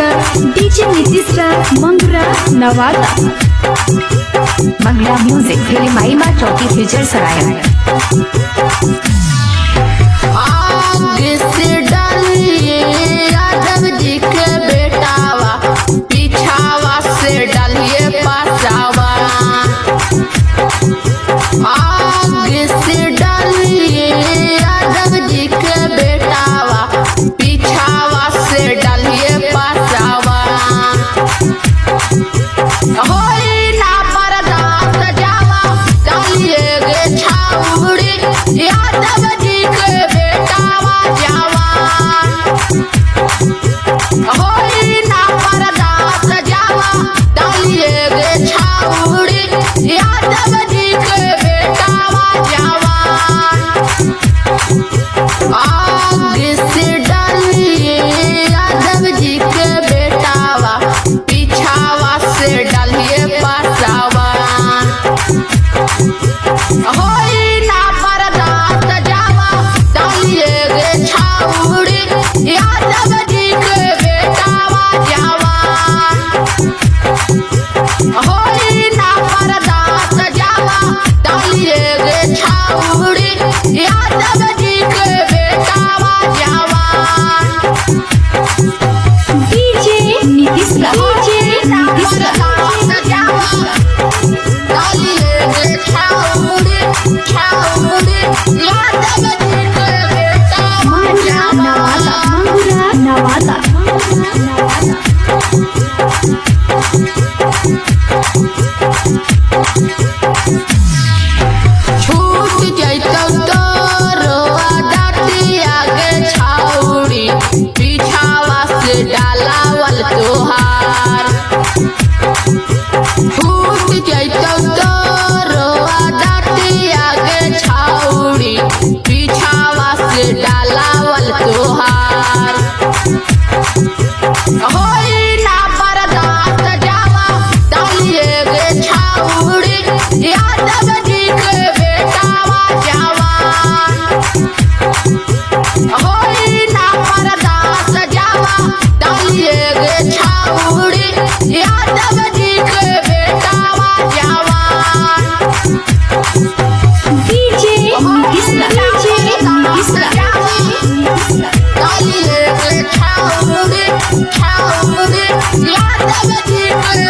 Mishra, DJ Nitish रा, Mangra Nawada. Mangla music film माई माँ चौकी फ्यूचर सराय। आग से डालिए यादव जी के बेटावा, पीछावा से डालिए पासावा। आग से डालिए यादव जी के बेटावा, पीछावा से डालिए पासावा। होई ना बर्दाश्त जावा, डालिए गे छाउड़ी यादव जी के बेटावा जावा। होई ना बर्दाश्त जावा, डालिए गे छाउड़ी यादव जी के बेटावा जावा। आग से डालिए यादव जी के बेटावा, पीछावा से डालिए पासावा। होई ना बर्दाश्त जावा, डालिए गे छाउड़ी यादव जी के बेटावा जावा। होई ना बर्दाश्त जावा, डालिए गे छाउड़ी यादव जी के बेटावा जावा। डीजे नीतीश रा, डीजे नीतीश रा। मंगरा नवादा, मंगरा नवादा। छूट जैतौ तोरो डाटिया गे छाउड़ी, पीछावा से डालावल तोहार। छूट जैतौ तोरो डाटिया गे छाउड़ी, पीछावा से डालावल तोहार। होई ना बर्दाश्त जावा, डालिए गे छाउड़ी यादव जी के बेटावा जावा। होई ना बर्दाश्त जावा, डालिए गे छाउड़ी यादव जी के बेटावा जावा। डीजे नीतीश रा, डीजे नीतीश रा। डालिए गे छाउड़ी यादव जी के